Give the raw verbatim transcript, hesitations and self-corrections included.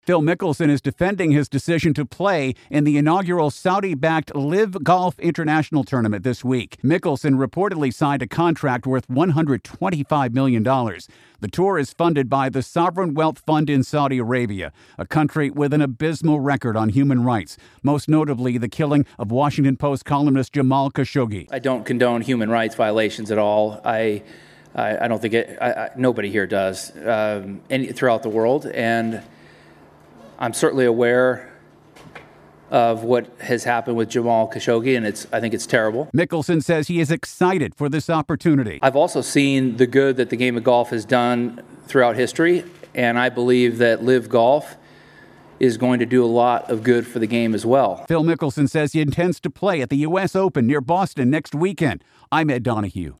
Phil Mickelson is defending his decision to play in the inaugural Saudi-backed Live Golf International Tournament this week. Mickelson reportedly signed a contract worth one hundred twenty-five million dollars. The tour is funded by the Sovereign Wealth Fund in Saudi Arabia, a country with an abysmal record on human rights, most notably the killing of Washington Post columnist Jamal Khashoggi. I don't condone human rights violations at all. I I, I don't think it, I, I, nobody here does um, any, throughout the world, and I'm certainly aware of what has happened with Jamal Khashoggi, and it's I think it's terrible. Mickelson says he is excited for this opportunity. I've also seen the good that the game of golf has done throughout history, and I believe that Live Golf is going to do a lot of good for the game as well. Phil Mickelson says he intends to play at the U S Open near Boston next weekend. I'm Ed Donahue.